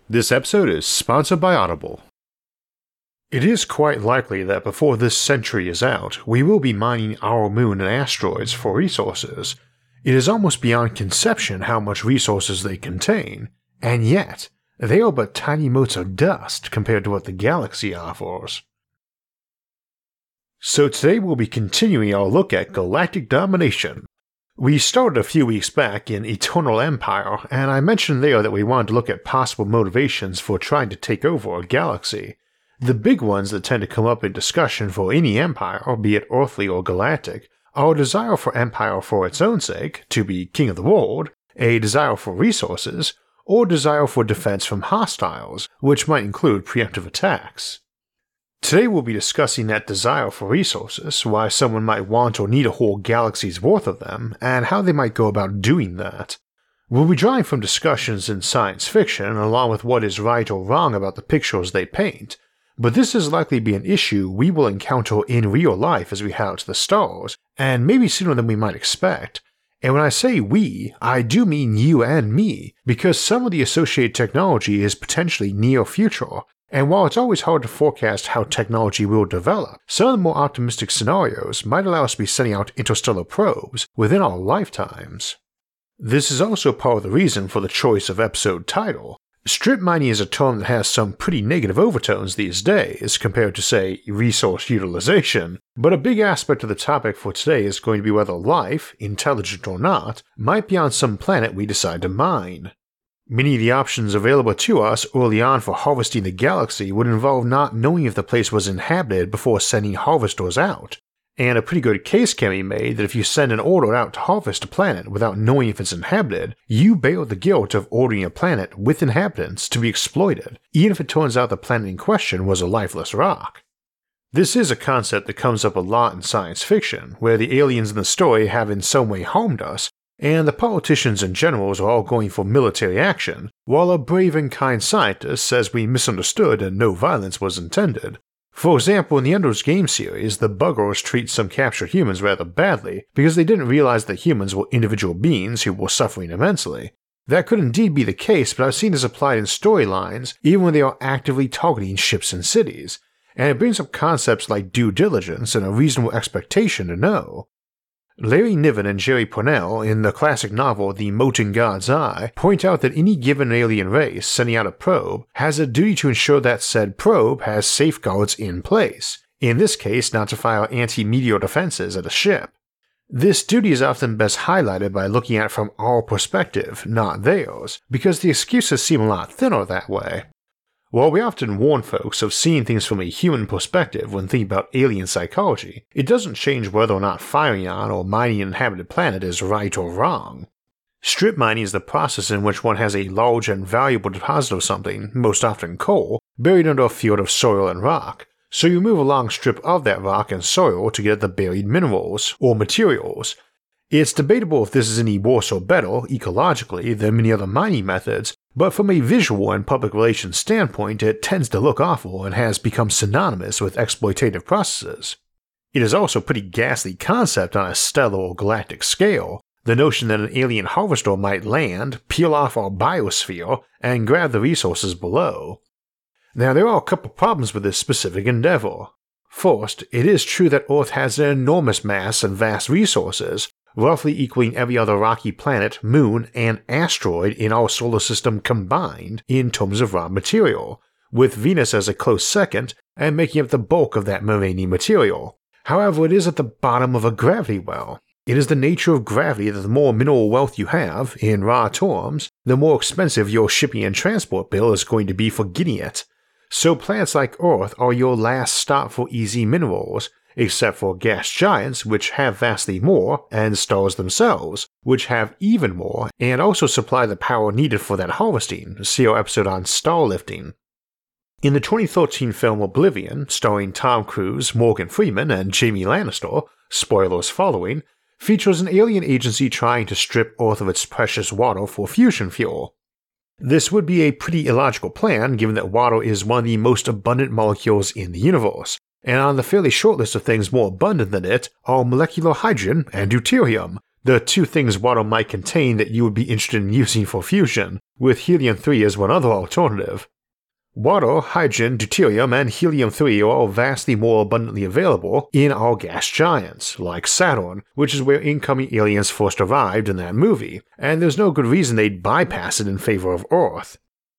This episode is sponsored by Audible. It is quite likely that before this century is out, we will be mining our moon and asteroids for resources. It is almost beyond conception how much resources they contain, and yet, they are but tiny motes of dust compared to what the galaxy offers. So today we'll be continuing our look at galactic domination. We started a few weeks back in Eternal Empire, and I mentioned there that we wanted to look at possible motivations for trying to take over a galaxy. The big ones that tend to come up in discussion for any empire, be it earthly or galactic, are a desire for empire for its own sake, to be king of the world, a desire for resources, or desire for defense from hostiles, which might include preemptive attacks. Today we'll be discussing that desire for resources, why someone might want or need a whole galaxy's worth of them, and how they might go about doing that. We'll be drawing from discussions in science fiction along with what is right or wrong about the pictures they paint, but this is likely to be an issue we will encounter in real life as we head out to the stars, and maybe sooner than we might expect. And when I say we, I do mean you and me, because some of the associated technology is potentially near future. And while it's always hard to forecast how technology will develop, some of the more optimistic scenarios might allow us to be sending out interstellar probes within our lifetimes. This is also part of the reason for the choice of episode title. Strip mining is a term that has some pretty negative overtones these days compared to, say, resource utilization, but a big aspect of the topic for today is going to be whether life, intelligent or not, might be on some planet we decide to mine. Many of the options available to us early on for harvesting the galaxy would involve not knowing if the place was inhabited before sending harvesters out, and a pretty good case can be made that if you send an order out to harvest a planet without knowing if it's inhabited, you bear the guilt of ordering a planet with inhabitants to be exploited, even if it turns out the planet in question was a lifeless rock. This is a concept that comes up a lot in science fiction, where the aliens in the story have in some way harmed us, and the politicians and generals are all going for military action, while a brave and kind scientist says we misunderstood and no violence was intended. For example, in the Ender's Game series, the Buggers treat some captured humans rather badly because they didn't realize that humans were individual beings who were suffering immensely. That could indeed be the case, but I've seen this applied in storylines even when they are actively targeting ships and cities, and it brings up concepts like due diligence and a reasonable expectation to know. Larry Niven and Jerry Pournelle, in the classic novel The Mote in God's Eye, point out that any given alien race sending out a probe has a duty to ensure that said probe has safeguards in place, in this case not to fire anti-meteor defenses at a ship. This duty is often best highlighted by looking at it from our perspective, not theirs, because the excuses seem a lot thinner that way. While we often warn folks of seeing things from a human perspective when thinking about alien psychology, it doesn't change whether or not firing on or mining an inhabited planet is right or wrong. Strip mining is the process in which one has a large and valuable deposit of something, most often coal, buried under a field of soil and rock, so you move a long strip of that rock and soil to get at the buried minerals, or materials. It's debatable if this is any worse or better, ecologically, than many other mining methods, but from a visual and public relations standpoint it tends to look awful and has become synonymous with exploitative processes. It is also a pretty ghastly concept on a stellar or galactic scale, the notion that an alien harvester might land, peel off our biosphere, and grab the resources below. Now there are a couple problems with this specific endeavor. First, it is true that Earth has an enormous mass and vast resources, roughly equaling every other rocky planet, moon, and asteroid in our solar system combined in terms of raw material, with Venus as a close second and making up the bulk of that remaining material. However, it is at the bottom of a gravity well. It is the nature of gravity that the more mineral wealth you have, in raw terms, the more expensive your shipping and transport bill is going to be for getting it. So planets like Earth are your last stop for easy minerals, except for gas giants, which have vastly more, and stars themselves, which have even more, and also supply the power needed for that harvesting. See our episode on star lifting. In the 2013 film Oblivion, starring Tom Cruise, Morgan Freeman, and Jaime Lannister, spoilers following, features an alien agency trying to strip Earth of its precious water for fusion fuel. This would be a pretty illogical plan given that water is one of the most abundant molecules in the universe, and on the fairly short list of things more abundant than it are molecular hydrogen and deuterium, The two things water might contain that you would be interested in using for fusion, with helium-3 as one other alternative. Water, hydrogen, deuterium, and helium-3 are all vastly more abundantly available in our gas giants, like Saturn, which is where incoming aliens first arrived in that movie, and there's no good reason they'd bypass it in favor of Earth.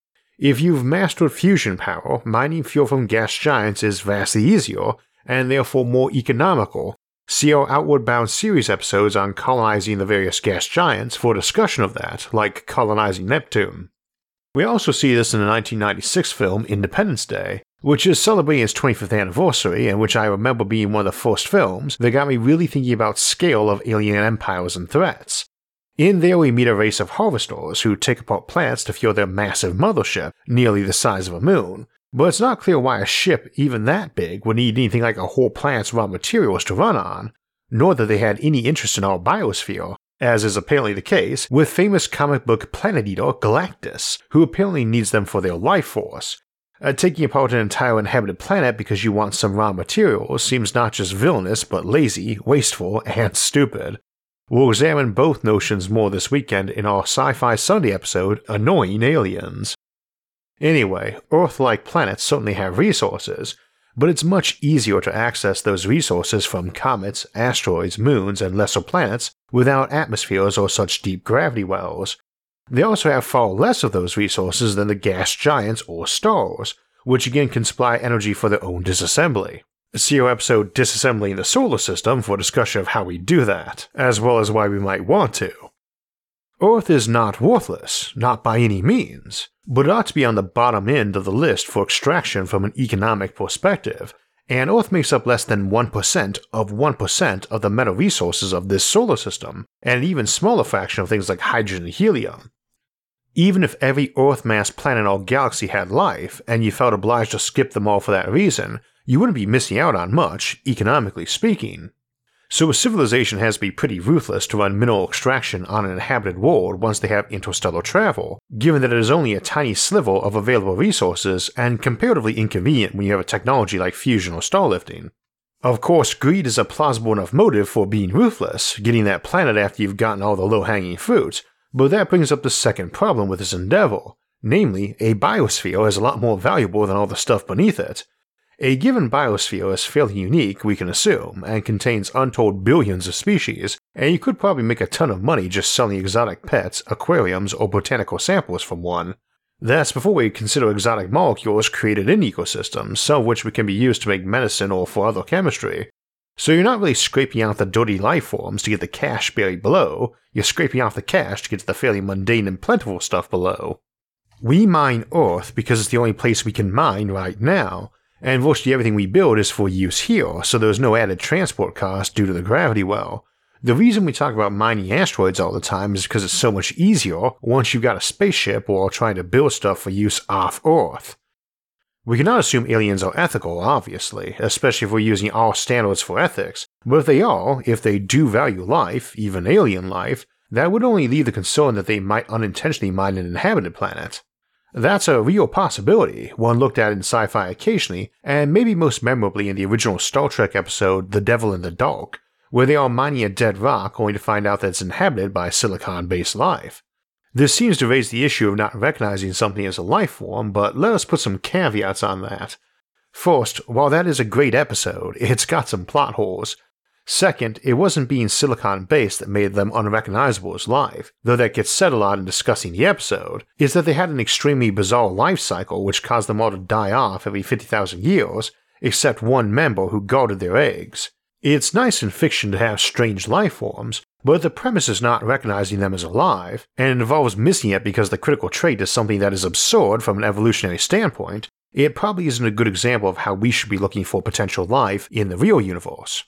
If you've mastered fusion power, mining fuel from gas giants is vastly easier, and therefore more economical. See our Outward Bound series episodes on colonizing the various gas giants for discussion of that, like colonizing Neptune. We also see this in the 1996 film Independence Day, which is celebrating its 25th anniversary and which I remember being one of the first films that got me really thinking about scale of alien empires and threats. In there we meet a race of harvesters who take apart planets to fuel their massive mothership, nearly the size of a moon, but it's not clear why a ship even that big would need anything like a whole planet's raw materials to run on, nor that they had any interest in our biosphere, as is apparently the case with famous comic book planet eater Galactus, who apparently needs them for their life force. Taking apart an entire inhabited planet because you want some raw materials seems not just villainous but lazy, wasteful, and stupid. We'll examine both notions more this weekend in our Sci-Fi Sunday episode, Annoying Aliens. Anyway, Earth-like planets certainly have resources, but it's much easier to access those resources from comets, asteroids, moons, and lesser planets without atmospheres or such deep gravity wells. They also have far less of those resources than the gas giants or stars, which again can supply energy for their own disassembly. See our episode Disassembling the Solar System for discussion of how we do that, as well as why we might want to. Earth is not worthless, not by any means, but it ought to be on the bottom end of the list for extraction from an economic perspective, and Earth makes up less than 1% of 1% of the metal resources of this solar system, and an even smaller fraction of things like hydrogen and helium. Even if every Earth-mass planet in our galaxy had life, and you felt obliged to skip them all for that reason, you wouldn't be missing out on much, economically speaking. So a civilization has to be pretty ruthless to run mineral extraction on an inhabited world once they have interstellar travel, given that it is only a tiny sliver of available resources and comparatively inconvenient when you have a technology like fusion or starlifting. Of course, greed is a plausible enough motive for being ruthless, getting that planet after you've gotten all the low-hanging fruit, but that brings up the second problem with this endeavor, namely, a biosphere is a lot more valuable than all the stuff beneath it. A given biosphere is fairly unique, we can assume, and contains untold billions of species, and you could probably make a ton of money just selling exotic pets, aquariums, or botanical samples from one. That's before we consider exotic molecules created in ecosystems, some of which can be used to make medicine or for other chemistry. So you're not really scraping out the dirty life forms to get the cash buried below, you're scraping off the cash to get to the fairly mundane and plentiful stuff below. We mine Earth because it's the only place we can mine right now, and virtually everything we build is for use here, so there's no added transport cost due to the gravity well. The reason we talk about mining asteroids all the time is because it's so much easier once you've got a spaceship or are trying to build stuff for use off Earth. We cannot assume aliens are ethical, obviously, especially if we're using our standards for ethics, but if they do value life, even alien life, that would only leave the concern that they might unintentionally mine an inhabited planet. That's a real possibility, one looked at in sci-fi occasionally, and maybe most memorably in the original Star Trek episode The Devil in the Dark, where they are mining a dead rock only to find out that it's inhabited by silicon-based life. This seems to raise the issue of not recognizing something as a life form, but let us put some caveats on that. First, while that is a great episode, it's got some plot holes. Second, it wasn't being silicon-based that made them unrecognizable as life, though that gets said a lot in discussing the episode, is that they had an extremely bizarre life cycle which caused them all to die off every 50,000 years, except one member who guarded their eggs. It's nice in fiction to have strange life forms, but the premise is not recognizing them as alive, and it involves missing it because the critical trait is something that is absurd from an evolutionary standpoint. It probably isn't a good example of how we should be looking for potential life in the real universe.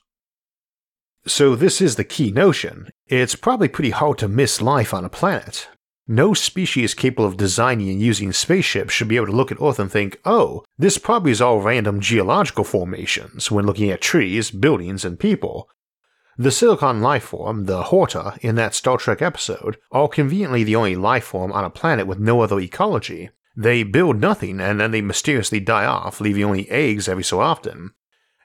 So this is the key notion. It's probably pretty hard to miss life on a planet. No species capable of designing and using spaceships should be able to look at Earth and think, oh, this probably is all random geological formations when looking at trees, buildings, and people. The silicon life form, the Horta, in that Star Trek episode, are conveniently the only life form on a planet with no other ecology. They build nothing and then they mysteriously die off, leaving only eggs every so often.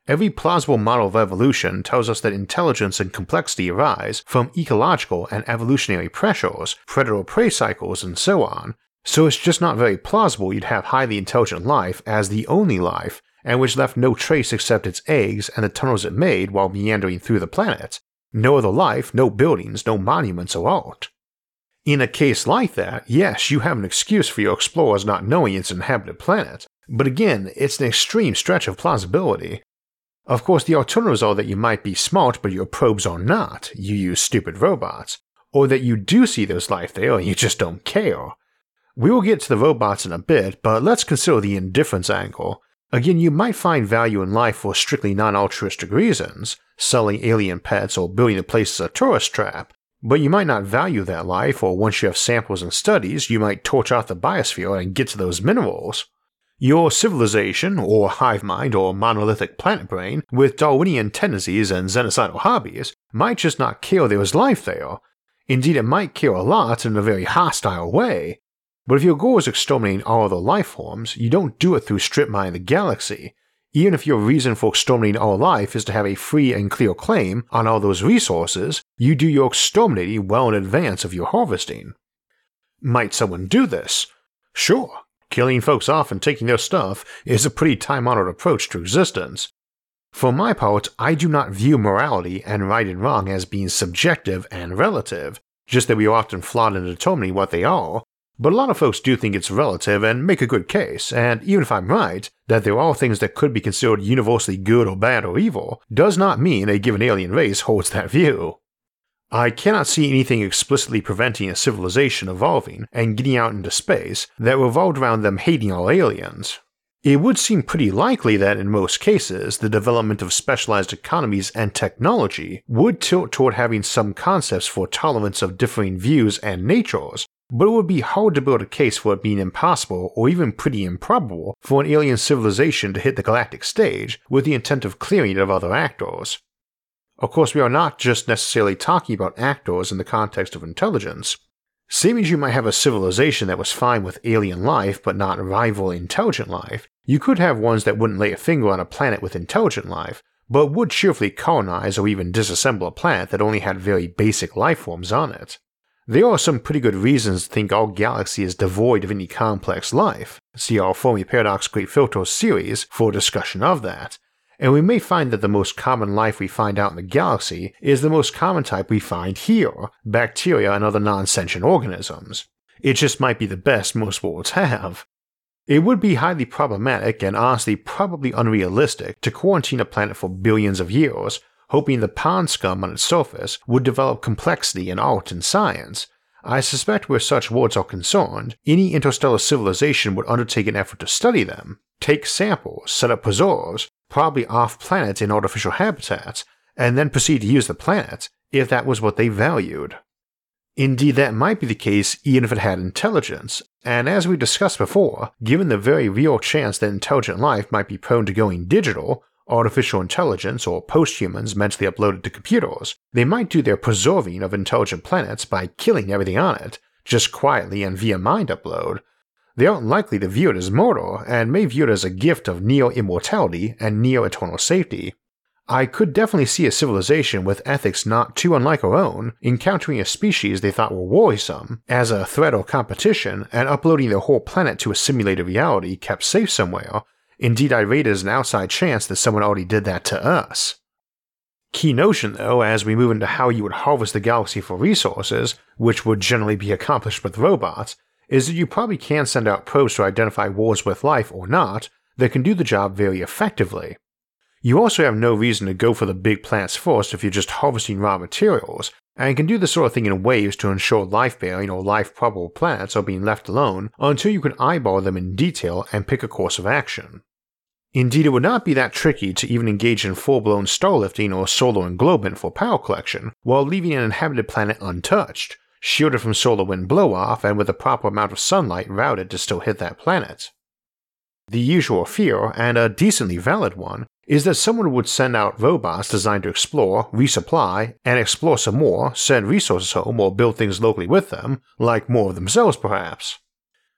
Every plausible model of evolution tells us that intelligence and complexity arise from ecological and evolutionary pressures, predator-prey cycles, and so on, so it's just not very plausible you'd have highly intelligent life as the only life, and which left no trace except its eggs and the tunnels it made while meandering through the planet. No other life, no buildings, no monuments or art. In a case like that, yes, you have an excuse for your explorers not knowing it's an inhabited planet, but again, it's an extreme stretch of plausibility. Of course, the alternatives are that you might be smart but your probes are not, you use stupid robots, or that you do see there's life there and you just don't care. We will get to the robots in a bit, but let's consider the indifference angle. Again, you might find value in life for strictly non-altruistic reasons, selling alien pets or building the place as a tourist trap, but you might not value that life, or once you have samples and studies, you might torch out the biosphere and get to those minerals. Your civilization, or hive mind, or monolithic planet brain, with Darwinian tendencies and xenocidal hobbies, might just not care there was life there. Indeed, it might care a lot in a very hostile way. But if your goal is exterminating all other life forms, you don't do it through strip mining the galaxy, even if your reason for exterminating all life is to have a free and clear claim on all those resources, you do your exterminating well in advance of your harvesting. Might someone do this? Sure. Killing folks off and taking their stuff is a pretty time-honored approach to existence. For my part, I do not view morality and right and wrong as being subjective and relative, just that we are often flawed in determining what they are, but a lot of folks do think it's relative and make a good case, and even if I'm right, that there are things that could be considered universally good or bad or evil, does not mean a given alien race holds that view. I cannot see anything explicitly preventing a civilization evolving and getting out into space that revolved around them hating all aliens. It would seem pretty likely that in most cases, the development of specialized economies and technology would tilt toward having some concepts for tolerance of differing views and natures, but it would be hard to build a case for it being impossible or even pretty improbable for an alien civilization to hit the galactic stage with the intent of clearing it of other actors. Of course, we are not just necessarily talking about actors in the context of intelligence. Same as you might have a civilization that was fine with alien life but not rival intelligent life, you could have ones that wouldn't lay a finger on a planet with intelligent life, but would cheerfully colonize or even disassemble a planet that only had very basic life forms on it. There are some pretty good reasons to think our galaxy is devoid of any complex life. See our Fermi Paradox Great Filters series for a discussion of that. And we may find that the most common life we find out in the galaxy is the most common type we find here, bacteria and other non-sentient organisms. It just might be the best most worlds have. It would be highly problematic and honestly probably unrealistic to quarantine a planet for billions of years, hoping the pond scum on its surface would develop complexity in art and science. I suspect where such worlds are concerned, any interstellar civilization would undertake an effort to study them, take samples, set up preserves, probably off-planet in artificial habitats, and then proceed to use the planet, if that was what they valued. Indeed, that might be the case even if it had intelligence, and as we discussed before, given the very real chance that intelligent life might be prone to going digital, artificial intelligence or post-humans mentally uploaded to computers, they might do their preserving of intelligent planets by killing everything on it, just quietly and via mind upload. They aren't likely to view it as murder, and may view it as a gift of neo-immortality and neo-eternal safety. I could definitely see a civilization with ethics not too unlike our own encountering a species they thought were worrisome as a threat or competition and uploading their whole planet to a simulated reality kept safe somewhere. Indeed, I rate it as an outside chance that someone already did that to us. Key notion though, as we move into how you would harvest the galaxy for resources, which would generally be accomplished with robots, is that you probably can send out probes to identify worlds with life or not that can do the job very effectively. You also have no reason to go for the big planets first if you're just harvesting raw materials, and can do this sort of thing in waves to ensure life-bearing or life-probable planets are being left alone until you can eyeball them in detail and pick a course of action. Indeed, it would not be that tricky to even engage in full-blown starlifting or solar englobement for power collection while leaving an inhabited planet untouched, shielded from solar wind blow-off and with a proper amount of sunlight routed to still hit that planet. The usual fear, and a decently valid one, is that someone would send out robots designed to explore, resupply, and explore some more, send resources home or build things locally with them, like more of themselves perhaps.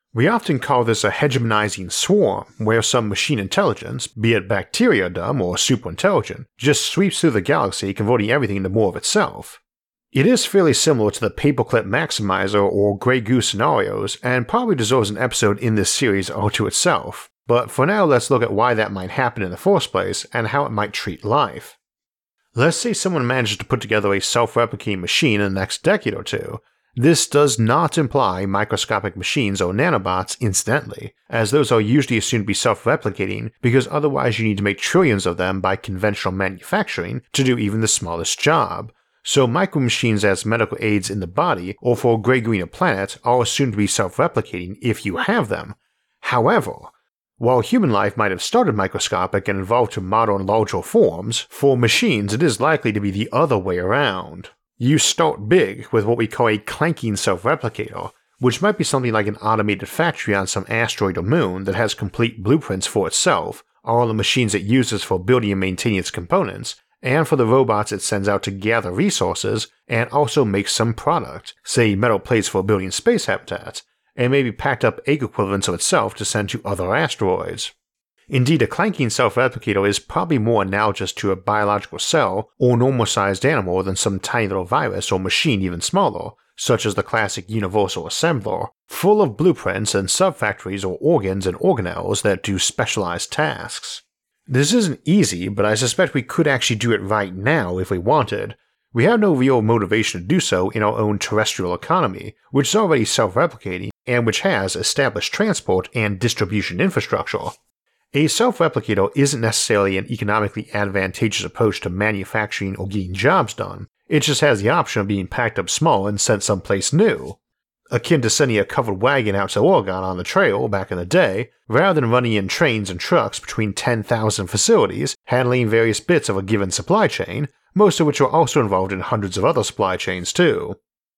We often call this a hegemonizing swarm, where some machine intelligence, be it bacteria dumb or superintelligent, just sweeps through the galaxy converting everything into more of itself. It is fairly similar to the Paperclip Maximizer or Grey Goo scenarios, and probably deserves an episode in this series all to itself, but for now let's look at why that might happen in the first place and how it might treat life. Let's say someone manages to put together a self-replicating machine in the next decade or two. This does not imply microscopic machines or nanobots incidentally, as those are usually assumed to be self-replicating because otherwise you need to make trillions of them by conventional manufacturing to do even the smallest job. So micromachines as medical aids in the body or for a grey greener planet are assumed to be self-replicating if you have them. However, while human life might have started microscopic and evolved to modern larger forms, for machines it is likely to be the other way around. You start big with what we call a clanking self-replicator, which might be something like an automated factory on some asteroid or moon that has complete blueprints for itself, all the machines it uses for building and maintaining its components, and for the robots it sends out to gather resources and also make some product, say metal plates for building space habitats, and maybe packed up egg equivalents of itself to send to other asteroids. Indeed, a clanking self-replicator is probably more analogous to a biological cell or normal-sized animal than some tiny little virus or machine even smaller, such as the classic universal assembler, full of blueprints and sub-factories or organs and organelles that do specialized tasks. This isn't easy, but I suspect we could actually do it right now if we wanted. We have no real motivation to do so in our own terrestrial economy, which is already self-replicating and which has established transport and distribution infrastructure. A self-replicator isn't necessarily an economically advantageous approach to manufacturing or getting jobs done, it just has the option of being packed up small and sent someplace new. Akin to sending a covered wagon out to Oregon on the trail back in the day, rather than running in trains and trucks between 10,000 facilities, handling various bits of a given supply chain, most of which are also involved in hundreds of other supply chains too.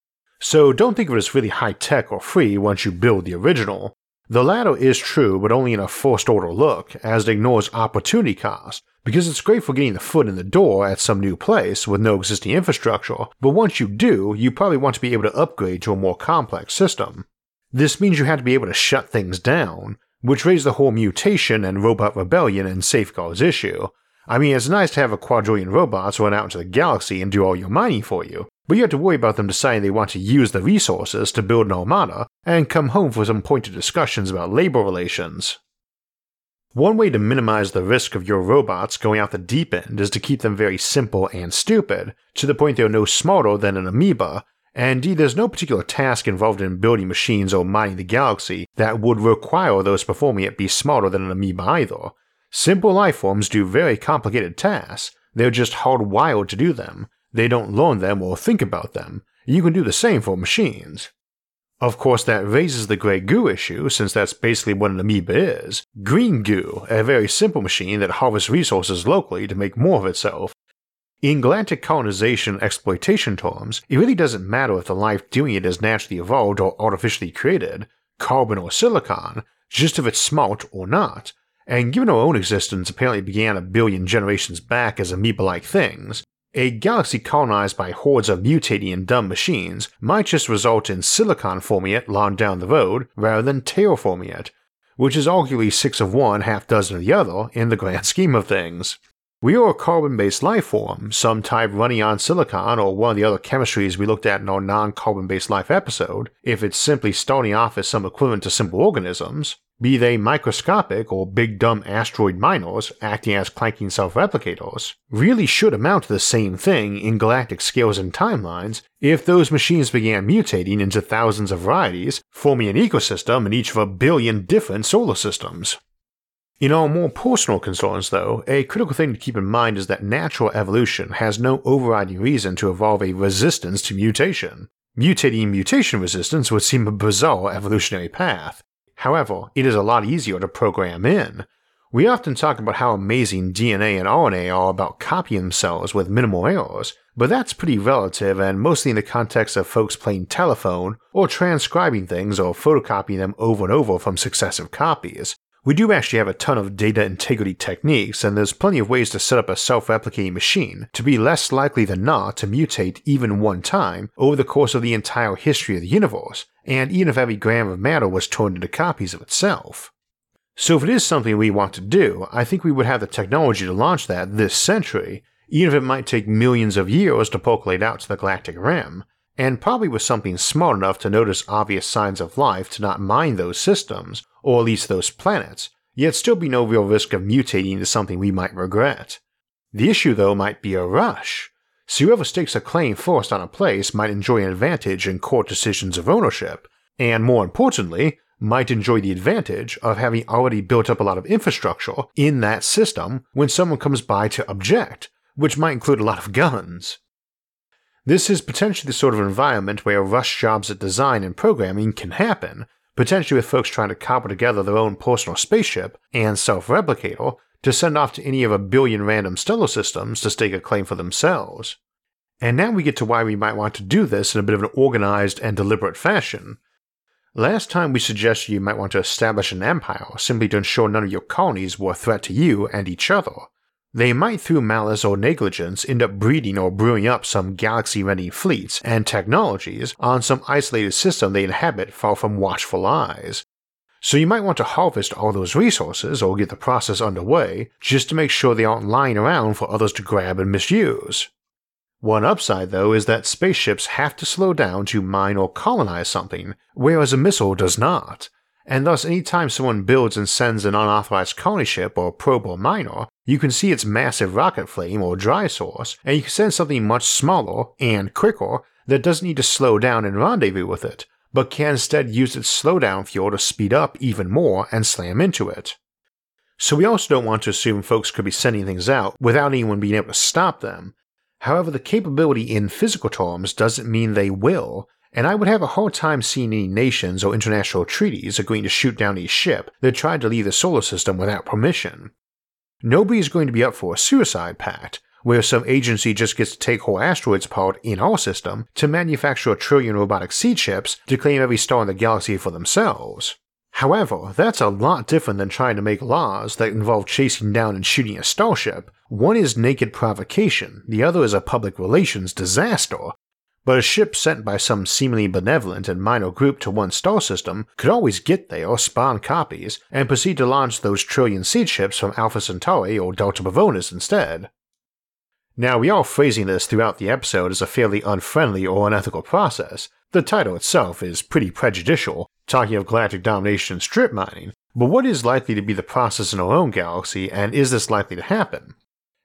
So don't think of it as really high-tech or free once you build the original. The latter is true, but only in a first-order look, as it ignores opportunity cost, because it's great for getting the foot in the door at some new place with no existing infrastructure, but once you do, you probably want to be able to upgrade to a more complex system. This means you have to be able to shut things down, which raises the whole mutation and robot rebellion and safeguards issue. I mean, it's nice to have a quadrillion robots run out into the galaxy and do all your mining for you, but you have to worry about them deciding they want to use the resources to build an armada and come home for some pointed discussions about labor relations. One way to minimize the risk of your robots going out the deep end is to keep them very simple and stupid, to the point they are no smarter than an amoeba, and indeed there's no particular task involved in building machines or mining the galaxy that would require those performing it be smarter than an amoeba either. Simple lifeforms do very complicated tasks, they're just hardwired to do them. They don't learn them or think about them. You can do the same for machines. Of course, that raises the grey goo issue, since that's basically what an amoeba is. Green goo, a very simple machine that harvests resources locally to make more of itself. In galactic colonization and exploitation terms, it really doesn't matter if the life doing it is naturally evolved or artificially created, carbon or silicon, just if it's smart or not. And given our own existence apparently began 1 billion generations back as amoeba-like things, a galaxy colonized by hordes of mutating and dumb machines might just result in silicon forming it long down the road rather than terraforming it, which is arguably 6 of one, half dozen of the other in the grand scheme of things. We are a carbon-based life form, some type running on silicon or one of the other chemistries we looked at in our non-carbon-based life episode, if it's simply starting off as some equivalent to simple organisms, be they microscopic or big dumb asteroid miners acting as clanking self-replicators, really should amount to the same thing in galactic scales and timelines if those machines began mutating into thousands of varieties, forming an ecosystem in each of 1 billion different solar systems. In our more personal concerns though, a critical thing to keep in mind is that natural evolution has no overriding reason to evolve a resistance to mutation. Mutating mutation resistance would seem a bizarre evolutionary path. However, it is a lot easier to program in. We often talk about how amazing DNA and RNA are about copying themselves with minimal errors, but that's pretty relative and mostly in the context of folks playing telephone or transcribing things or photocopying them over and over from successive copies. We do actually have a ton of data integrity techniques, and there's plenty of ways to set up a self-replicating machine to be less likely than not to mutate even one time over the course of the entire history of the universe, and even if every gram of matter was turned into copies of itself. So if it is something we want to do, I think we would have the technology to launch that this century, even if it might take millions of years to percolate out to the galactic rim, and probably with something smart enough to notice obvious signs of life to not mine those systems, or at least those planets, yet still be no real risk of mutating into something we might regret. The issue though might be a rush, so whoever stakes a claim first on a place might enjoy an advantage in court decisions of ownership, and more importantly, might enjoy the advantage of having already built up a lot of infrastructure in that system when someone comes by to object, which might include a lot of guns. This is potentially the sort of environment where rush jobs at design and programming can happen, potentially with folks trying to cobble together their own personal spaceship and self-replicator to send off to any of a billion random stellar systems to stake a claim for themselves. And now we get to why we might want to do this in a bit of an organized and deliberate fashion. Last time we suggested you might want to establish an empire simply to ensure none of your colonies were a threat to you and each other. They might through malice or negligence end up breeding or brewing up some galaxy-ready fleets and technologies on some isolated system they inhabit far from watchful eyes. So you might want to harvest all those resources or get the process underway just to make sure they aren't lying around for others to grab and misuse. One upside though is that spaceships have to slow down to mine or colonize something, whereas a missile does not. And thus anytime someone builds and sends an unauthorized colony ship or probe or miner, you can see its massive rocket flame or dry source, and you can send something much smaller and quicker that doesn't need to slow down and rendezvous with it, but can instead use its slowdown fuel to speed up even more and slam into it. So we also don't want to assume folks could be sending things out without anyone being able to stop them. However, the capability in physical terms doesn't mean they will, and I would have a hard time seeing any nations or international treaties agreeing to shoot down a ship that tried to leave the solar system without permission. Nobody is going to be up for a suicide pact, where some agency just gets to take whole asteroids apart in our system to manufacture 1 trillion robotic seed ships to claim every star in the galaxy for themselves. However, that's a lot different than trying to make laws that involve chasing down and shooting a starship. One is naked provocation, the other is a public relations disaster. But a ship sent by some seemingly benevolent and minor group to one star system could always get there, spawn copies, and proceed to launch those trillion seed ships from Alpha Centauri or Delta Pavonis instead. Now, we are phrasing this throughout the episode as a fairly unfriendly or unethical process. The title itself is pretty prejudicial, talking of galactic domination and strip mining, but what is likely to be the process in our own galaxy, and is this likely to happen?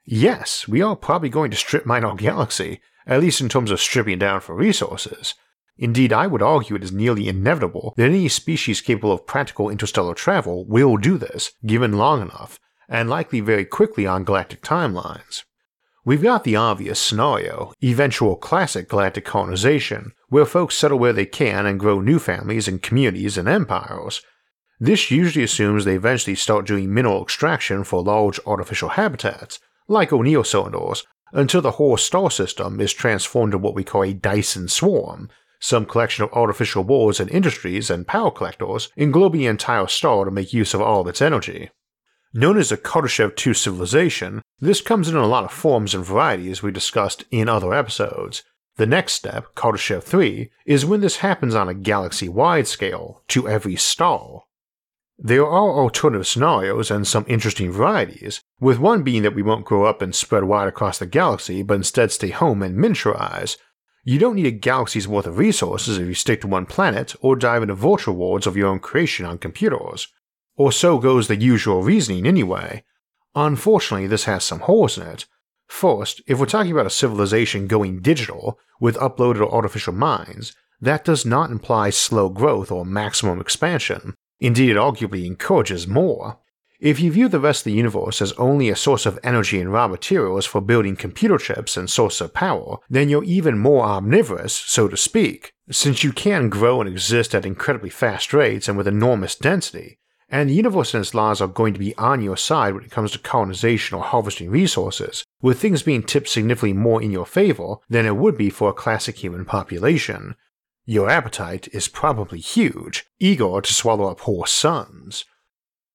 Yes, we are probably going to strip mine our galaxy, at least in terms of stripping it down for resources. Indeed, I would argue it is nearly inevitable that any species capable of practical interstellar travel will do this, given long enough, and likely very quickly on galactic timelines. We've got the obvious scenario, eventual classic galactic colonization, where folks settle where they can and grow new families and communities and empires. This usually assumes they eventually start doing mineral extraction for large artificial habitats, like O'Neill cylinders, until the whole star system is transformed to what we call a Dyson swarm, some collection of artificial worlds and industries and power collectors englobing the entire star to make use of all of its energy. Known as a Kardashev 2 civilization, this comes in a lot of forms and varieties we discussed in other episodes. The next step, Kardashev 3, is when this happens on a galaxy-wide scale, to every star. There are alternative scenarios and some interesting varieties, with one being that we won't grow up and spread wide across the galaxy but instead stay home and miniaturize. You don't need a galaxy's worth of resources if you stick to one planet or dive into virtual worlds of your own creation on computers. Or so goes the usual reasoning anyway. Unfortunately, this has some holes in it. First, if we're talking about a civilization going digital, with uploaded or artificial minds, that does not imply slow growth or maximum expansion. Indeed, it arguably encourages more. If you view the rest of the universe as only a source of energy and raw materials for building computer chips and source of power, then you're even more omnivorous, so to speak, since you can grow and exist at incredibly fast rates and with enormous density, and the universe and its laws are going to be on your side when it comes to colonization or harvesting resources, with things being tipped significantly more in your favor than it would be for a classic human population. Your appetite is probably huge, eager to swallow up whole suns.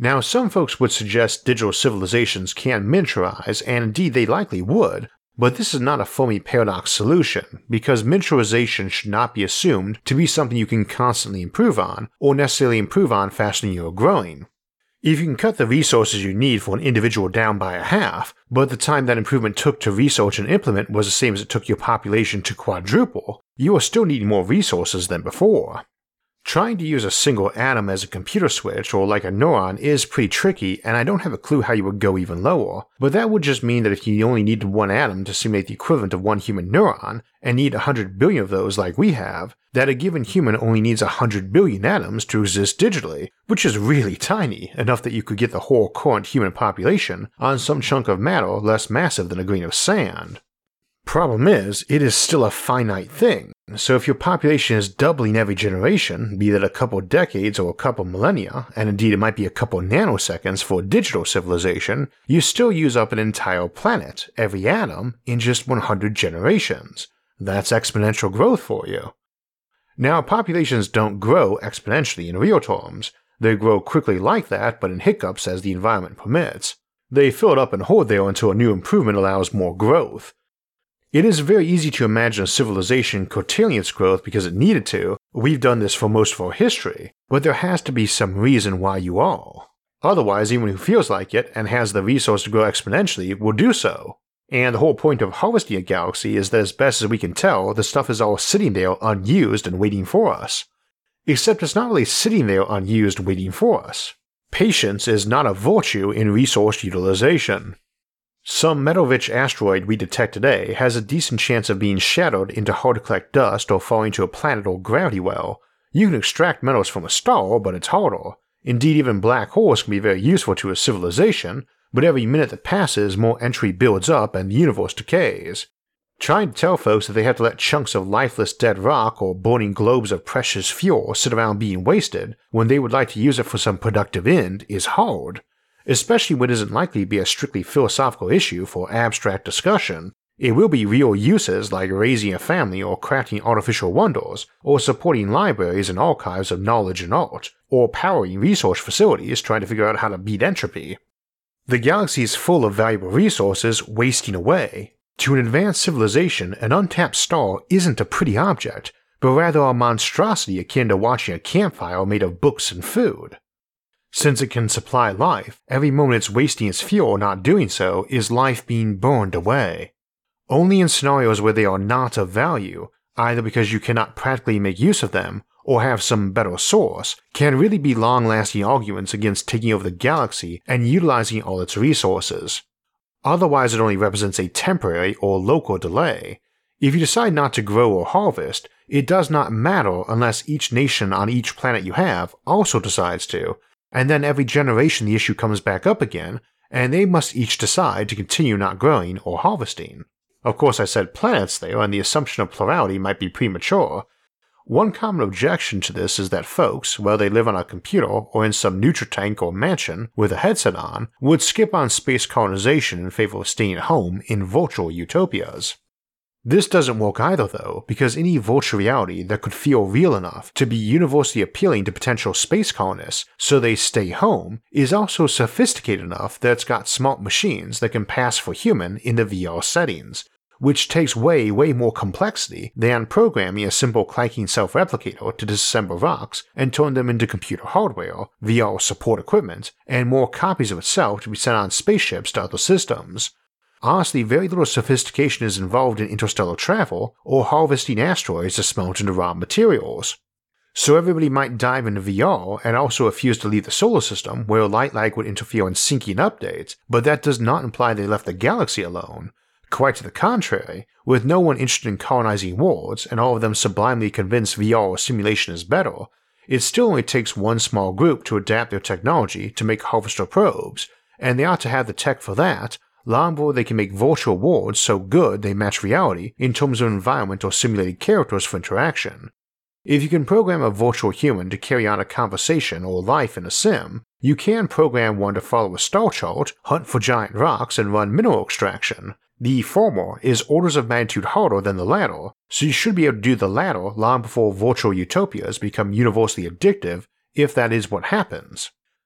Now, some folks would suggest digital civilizations can miniaturize, and indeed they likely would, but this is not a Fermi paradox solution, because miniaturization should not be assumed to be something you can constantly improve on, or necessarily improve on faster than you are growing. If you can cut the resources you need for an individual down by a half, but the time that improvement took to research and implement was the same as it took your population to quadruple, you are still needing more resources than before. Trying to use a single atom as a computer switch or like a neuron is pretty tricky, and I don't have a clue how you would go even lower, but that would just mean that if you only needed one atom to simulate the equivalent of one human neuron, and need 100 billion of those like we have, that a given human only needs 100 billion atoms to exist digitally, which is really tiny, enough that you could get the whole current human population on some chunk of matter less massive than a grain of sand. Problem is, it is still a finite thing, so if your population is doubling every generation, be that a couple decades or a couple millennia, and indeed it might be a couple nanoseconds for a digital civilization, you still use up an entire planet, every atom, in just 100 generations. That's exponential growth for you. Now, populations don't grow exponentially in real terms. They grow quickly like that, but in hiccups as the environment permits. They fill it up and hold there until a new improvement allows more growth. It is very easy to imagine a civilization curtailing its growth because it needed to. We've done this for most of our history, but there has to be some reason why you are. Otherwise, anyone who feels like it and has the resource to grow exponentially will do so. And the whole point of harvesting a galaxy is that as best as we can tell, the stuff is all sitting there unused and waiting for us. Except it's not really sitting there unused waiting for us. Patience is not a virtue in resource utilization. Some metal-rich asteroid we detect today has a decent chance of being shattered into hard-to-collect dust or falling to a planet or gravity well. You can extract metals from a star, but it's harder. Indeed, even black holes can be very useful to a civilization, but every minute that passes, more entry builds up and the universe decays. Trying to tell folks that they have to let chunks of lifeless dead rock or burning globes of precious fuel sit around being wasted when they would like to use it for some productive end is hard. Especially when it isn't likely to be a strictly philosophical issue for abstract discussion. It will be real uses like raising a family or crafting artificial wonders, or supporting libraries and archives of knowledge and art, or powering research facilities trying to figure out how to beat entropy. The galaxy is full of valuable resources wasting away. To an advanced civilization, an untapped star isn't a pretty object, but rather a monstrosity akin to watching a campfire made of books and food. Since it can supply life, every moment it's wasting its fuel or not doing so is life being burned away. Only in scenarios where they are not of value, either because you cannot practically make use of them or have some better source, can really be long-lasting arguments against taking over the galaxy and utilizing all its resources. Otherwise, it only represents a temporary or local delay. If you decide not to grow or harvest, it does not matter unless each nation on each planet you have also decides to, and then every generation the issue comes back up again, and they must each decide to continue not growing or harvesting. Of course I said planets there, and the assumption of plurality might be premature. One common objection to this is that folks, whether they live on a computer or in some Nutritank or mansion with a headset on, would skip on space colonization in favor of staying at home in virtual utopias. This doesn't work either though, because any virtual reality that could feel real enough to be universally appealing to potential space colonists so they stay home is also sophisticated enough that it's got smart machines that can pass for human in the VR settings, which takes way more complexity than programming a simple clanking self-replicator to disassemble rocks and turn them into computer hardware, VR support equipment, and more copies of itself to be sent on spaceships to other systems. Honestly, very little sophistication is involved in interstellar travel or harvesting asteroids to smelt into raw materials. So everybody might dive into VR and also refuse to leave the solar system where light lag would interfere in syncing updates, but that does not imply they left the galaxy alone. Quite to the contrary, with no one interested in colonizing worlds and all of them sublimely convinced VR or simulation is better, it still only takes one small group to adapt their technology to make harvester probes, and they ought to have the tech for that, long before they can make virtual worlds so good they match reality in terms of environment or simulated characters for interaction. If you can program a virtual human to carry on a conversation or life in a sim, you can program one to follow a star chart, hunt for giant rocks, and run mineral extraction. The former is orders of magnitude harder than the latter, so you should be able to do the latter long before virtual utopias become universally addictive, if that is what happens.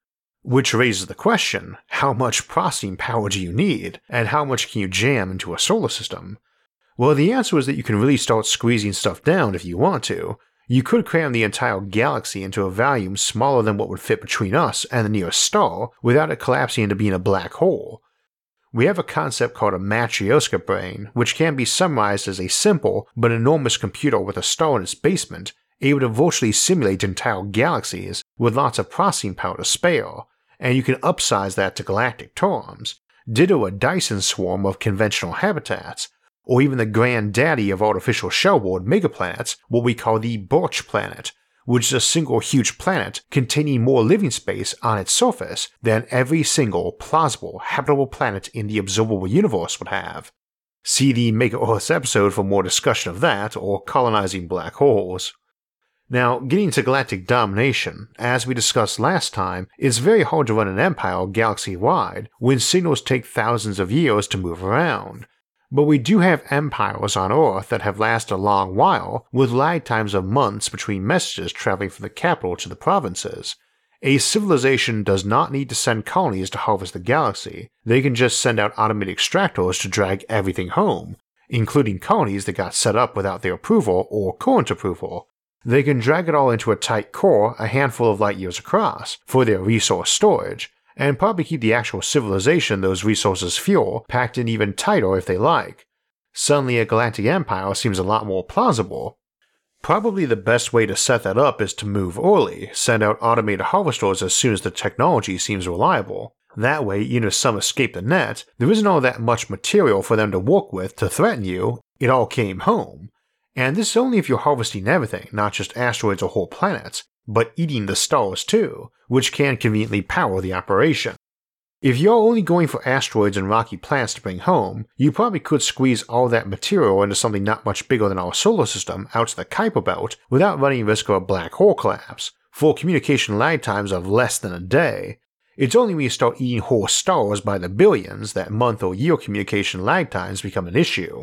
Which raises the question, how much processing power do you need, and how much can you jam into a solar system? Well, the answer is that you can really start squeezing stuff down if you want to. You could cram the entire galaxy into a volume smaller than what would fit between us and the nearest star without it collapsing into being a black hole. We have a concept called a Matryoshka brain, which can be summarized as a simple but enormous computer with a star in its basement, able to virtually simulate entire galaxies with lots of processing power to spare, and you can upsize that to galactic terms, ditto a Dyson swarm of conventional habitats, or even the granddaddy of artificial shell-world megaplanets, what we call the Birch Planet, which is a single huge planet containing more living space on its surface than every single plausible habitable planet in the observable universe would have. See the Mega Earths episode for more discussion of that, or colonizing black holes. Now, getting to galactic domination, as we discussed last time, it's very hard to run an empire galaxy-wide when signals take thousands of years to move around. But we do have empires on Earth that have lasted a long while, with lag times of months between messages traveling from the capital to the provinces. A civilization does not need to send colonies to harvest the galaxy, they can just send out automated extractors to drag everything home, including colonies that got set up without their approval or current approval. They can drag it all into a tight core a handful of light years across for their resource storage, and probably keep the actual civilization those resources fuel packed in even tighter if they like. Suddenly a galactic empire seems a lot more plausible. Probably the best way to set that up is to move early, send out automated harvesters as soon as the technology seems reliable. That way, even if some escape the net, there isn't all that much material for them to work with to threaten you, it all came home. And this is only if you're harvesting everything, not just asteroids or whole planets, but eating the stars too, which can conveniently power the operation. If you're only going for asteroids and rocky planets to bring home, you probably could squeeze all that material into something not much bigger than our solar system out to the Kuiper Belt without running risk of a black hole collapse, for communication lag times of less than a day. It's only when you start eating whole stars by the billions that month or year communication lag times become an issue.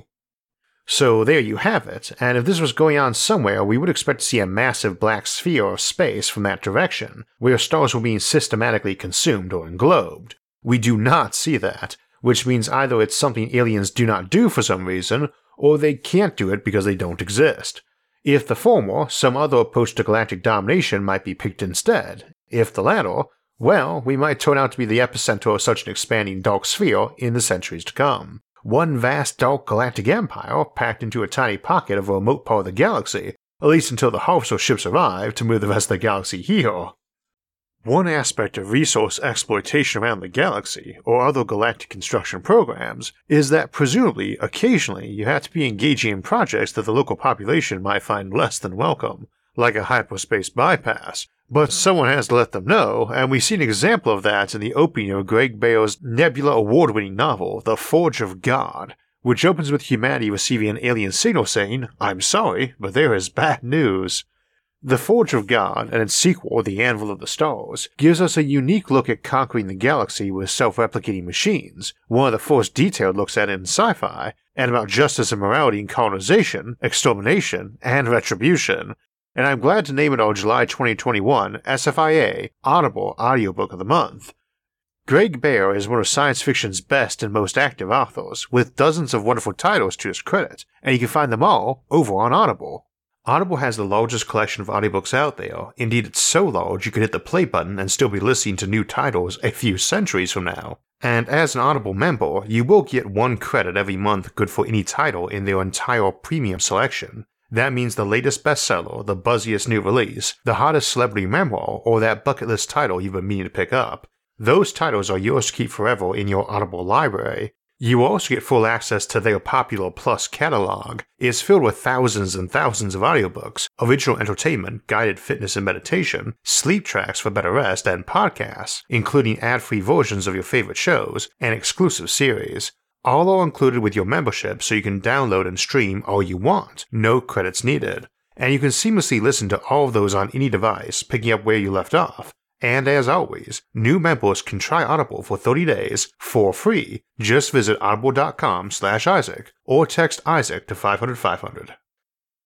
So there you have it, and if this was going on somewhere, we would expect to see a massive black sphere of space from that direction, where stars were being systematically consumed or englobed. We do not see that, which means either it's something aliens do not do for some reason, or they can't do it because they don't exist. If the former, some other approach to galactic domination might be picked instead. If the latter, well, we might turn out to be the epicenter of such an expanding dark sphere in the centuries to come. One vast dark galactic empire packed into a tiny pocket of a remote part of the galaxy, at least until the harvester ships arrive to move the rest of the galaxy here. One aspect of resource exploitation around the galaxy, or other galactic construction programs, is that presumably, occasionally, you have to be engaging in projects that the local population might find less than welcome, like a hyperspace bypass. But someone has to let them know, and we see an example of that in the opening of Greg Bear's Nebula award-winning novel, The Forge of God, which opens with humanity receiving an alien signal saying, "I'm sorry, but there is bad news." The Forge of God, and its sequel, The Anvil of the Stars, gives us a unique look at conquering the galaxy with self-replicating machines, one of the first detailed looks at it in sci-fi, and about justice and morality in colonization, extermination, and retribution. And I'm glad to name it our July 2021 SFIA Audible Audiobook of the Month. Greg Bear is one of science fiction's best and most active authors, with dozens of wonderful titles to his credit, and you can find them all over on Audible. Audible has the largest collection of audiobooks out there, indeed it's so large you could hit the play button and still be listening to new titles a few centuries from now. And as an Audible member, you will get 1 credit every month good for any title in their entire premium selection. That means the latest bestseller, the buzziest new release, the hottest celebrity memoir, or that bucket list title you've been meaning to pick up. Those titles are yours to keep forever in your Audible library. You will also get full access to their popular Plus catalog. It's filled with thousands and thousands of audiobooks, original entertainment, guided fitness and meditation, sleep tracks for better rest, and podcasts, including ad-free versions of your favorite shows and exclusive series. All are included with your membership so you can download and stream all you want, no credits needed. And you can seamlessly listen to all of those on any device, picking up where you left off. And as always, new members can try Audible for 30 days for free. Just visit audible.com/Isaac or text Isaac to 500-500.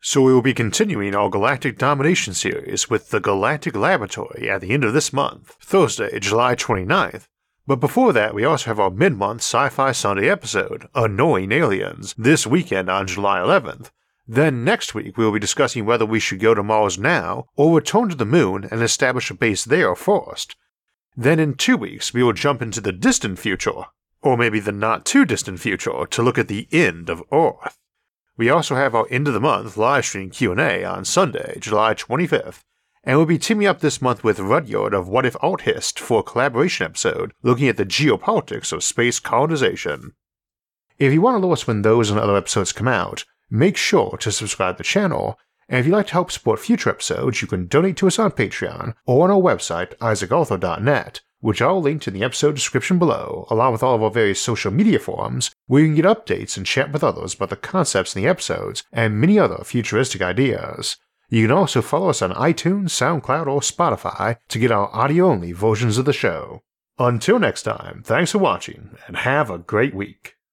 So we will be continuing our Galactic Domination series with the Galactic Laboratory at the end of this month, Thursday, July 29th. But before that, we also have our mid-month Sci-Fi Sunday episode, Annoying Aliens, this weekend on July 11th. Then next week we will be discussing whether we should go to Mars now or return to the moon and establish a base there first. Then in 2 weeks we will jump into the distant future, or maybe the not too distant future, to look at the end of Earth. We also have our end of the month live stream Q&A on Sunday, July 25th, and we'll be teaming up this month with Rudyard of What If Art Hist for a collaboration episode looking at the geopolitics of space colonization. If you want to know us when those and other episodes come out, make sure to subscribe to the channel, and if you'd like to help support future episodes, you can donate to us on Patreon or on our website, isaacarthur.net, which I'll link in the episode description below, along with all of our various social media forums, where you can get updates and chat with others about the concepts in the episodes and many other futuristic ideas. You can also follow us on iTunes, SoundCloud, or Spotify to get our audio-only versions of the show. Until next time, thanks for watching, and have a great week.